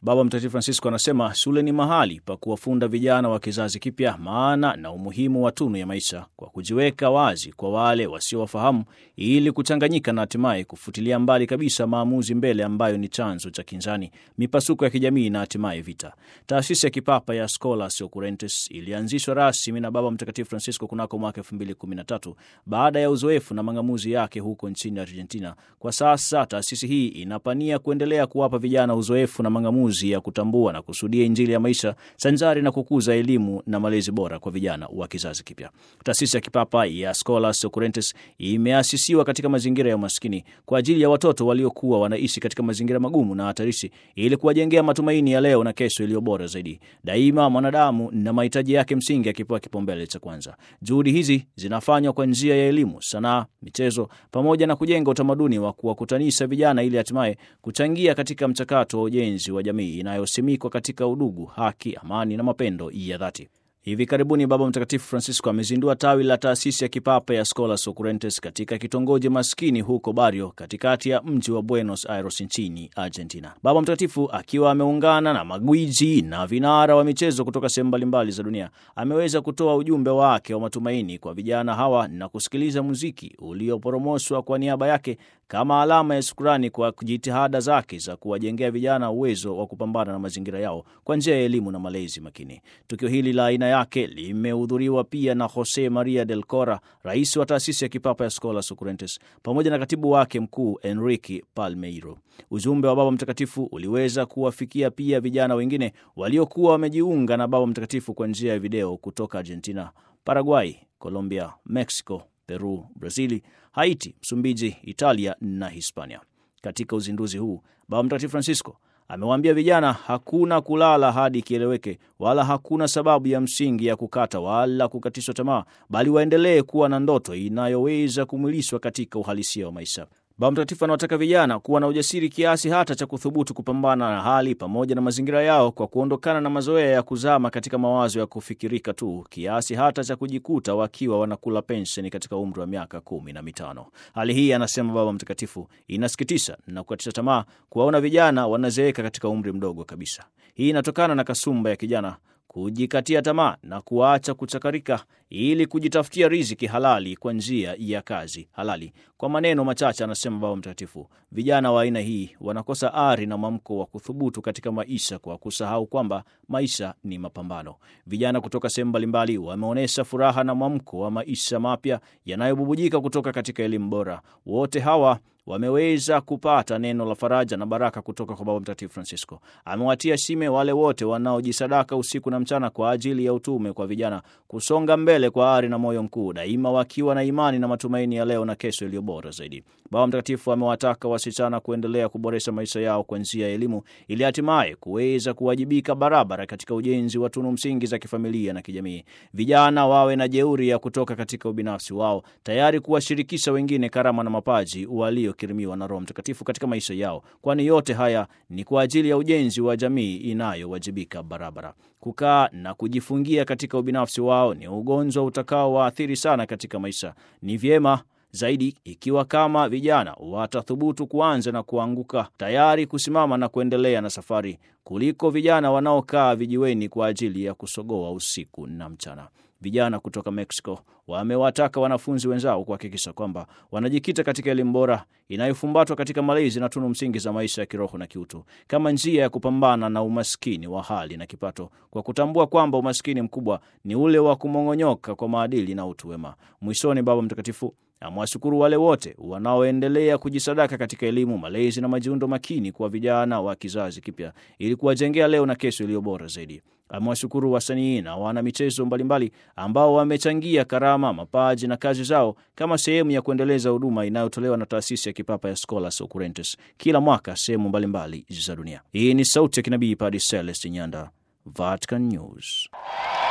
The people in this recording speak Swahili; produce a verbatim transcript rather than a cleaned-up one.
Baba Mtakatifu Francisco anasema shule ni mahali pa kuwafunda vijana wa kizazi kipya maana na umuhimu wa tunu ya maisha, kwa kujiweka wazi kwa wale wasiowafahamu ili kuchanganyika na hatimaye kufutilia mbali kabisa maamuzi mbele ambayo ni chanzo cha kinzani, mipasuko ya kijamii na hatimaye vita. Taasisi ya kipapa ya Scholas Occurrentes ilianzishwa rasmi na Baba Mtakatifu Francisco kunako mwaka elfu mbili kumi na tatu baada ya uzoefu na mang'amuzi yake huko nchini Argentina. Kwa sasa taasisi hii inapania kuendelea kuwapa vijana uzoefu na mang'amuzi ya kutambua na kusudia Injili ya maisha sanjari na kukuza elimu na malezi bora kwa vijana wa kizazi kipya. Taasisi ya kipapa ya Scholas Occurrentes imeasisiwa katika mazingira ya umaskini kwa ajili ya watoto waliokuwa wanaishi katika mazingira magumu na hatarishi, ili kuwajengea matumaini ya leo na kesho iliyo bora zaidi. Daima mwanadamu na mahitaji yake msingi yakipewa kipaumbele cha kwanza. Juhudi hizi zinafanywa kwa njia ya elimu, sanaa, michezo pamoja na kujenga utamaduni wa kuwakutanisha vijana ili hatimaye kuchangia katika mchakato wa ujenzi wa jamii inayosimikwa katika udugu, haki, amani na mapendo ya dhati. Hivi karibuni Baba Mtakatifu Francisco amezindua tawi la taasisi ya kipapa ya Scholas Occurrentes katika kitongoji maskini huko Barrio, katikati ya mji wa Buenos Aires nchini Argentina. Baba Mtakatifu akiwa ameungana na magwiji na vinara wa michezo kutoka sehemu mbalimbali za dunia, ameweza kutoa ujumbe wake wa matumaini kwa vijana hawa na kusikiliza muziki ulioporomoshwa kwa niaba yake kama alama ya shukrani kwa jitihada zake za kuwajengea vijana uwezo wa kupambana na mazingira yao kwa njia ya elimu na malezi makini. Tukio hili la aina yake limehudhuriwa pia na Jose Maria del Cora, rais wa taasisi ya kipapa ya Scholas Occurrentes, pamoja na katibu wake mkuu Enrique Palmeiro. Ujumbe wa Baba Mtakatifu uliweza kuwafikia pia vijana wengine waliokuwa wamejiunga na Baba Mtakatifu kwa njia ya video kutoka Argentina, Paraguay, Colombia, Mexico, Peru, Brazili, Haiti, Msumbiji, Italia na Hispania. Katika uzinduzi huu, Baba Mtakatifu Francisco amewaambia vijana hakuna kulala hadi kieleweke, wala hakuna sababu ya msingi ya kukata wala kukatishwa tamaa, bali waendelee kuwa na ndoto inayoweza kumwilishwa katika uhalisia wa maisha. Baba Mtakatifu anawataka vijana kuwa na ujasiri kiasi hata cha kuthubutu kupambana na hali pamoja na mazingira yao, kwa kuondokana na mazoea ya kuzama katika mawazo ya kufikirika tu, kiasi hata cha kujikuta wakiwa wanakula pensheni katika umri wa miaka kumi na mitano. Hali hii, anasema Baba Mtakatifu, inasikitisha na kukatisha tamaa kuwaona vijana wanazeeka katika umri mdogo kabisa. Hii inatokana na kasumba ya kijana kujikatia tamaa na kuacha kuchakarika ili kujitafutia riziki halali kwa njia ya kazi halali. Kwa maneno machache, anasema Baba Mtakatifu, vijana wa aina hii wanakosa ari na mwamko wa kuthubutu katika maisha kwa kusahau kwamba maisha ni mapambano. Vijana kutoka sehemu mbalimbali wameonyesha furaha na mwamko wa maisha mapya yanayobubujika kutoka katika elimu bora. Wote hawa wameweza kupata neno la faraja na baraka kutoka kwa Baba Mtakatifu Francisco. Amewatia shime wale wote wanaojisadaka usiku na mchana kwa ajili ya utume kwa vijana, kusonga mbele kwa ari na moyo mkuu, daima wakiwa na imani na matumaini ya leo na kesho iliyo bora zaidi. Baba Mtakatifu amewataka wasichana kuendelea kuboresha maisha yao kwa njia ya elimu, ili hatimaye kuweza kuwajibika barabara katika ujenzi wa tunu msingi za kifamilia na kijamii. Vijana wawe na jeuri ya kutoka katika ubinafsi wao, tayari kuwashirikisha wengine karama na mapaji walio kirimiwa na Roho Mtakatifu katika maisha yao, kwani yote haya ni kwa ajili ya ujenzi wa jamii inayowajibika barabara. Kukaa na kujifungia katika ubinafsi wao ni ugonjwa utakao waathiri sana katika maisha. Ni vyema zaidi ikiwa kama vijana watathubutu kuanza na kuanguka, tayari kusimama na kuendelea na safari, kuliko vijana wanaokaa vijiweni kwa ajili ya kusogoa usiku na mchana. Vijana kutoka Mexico wamewataka wanafunzi wenzao kuhakikisha kwamba wanajikita katika elimu bora inayofumbatwa katika malezi na tunu msingi za maisha ya kiroho na kiutu, kama njia ya kupambana na umaskini wa hali na kipato, kwa kutambua kwamba umaskini mkubwa ni ule wa kumong'onyoka kwa maadili na utu wema. Mwishoni, Baba Mtakatifu amewashukuru wale wote wanaoendelea kujisadaka katika elimu, malezi na majiundo makini kwa vijana wa kizazi kipya, ili kuwajengea leo na kesho iliyo bora zaidi. Amewashukuru wasanii na wana michezo mbalimbali ambao wamechangia karama, mapaji na kazi zao kama sehemu ya kuendeleza huduma inayotolewa na taasisi ya kipapa ya Scholas Occurrentes kila mwaka sehemu mbalimbali za dunia. Hii ni sauti ya kinabii Padre Celestin Nyanda, Vatican News.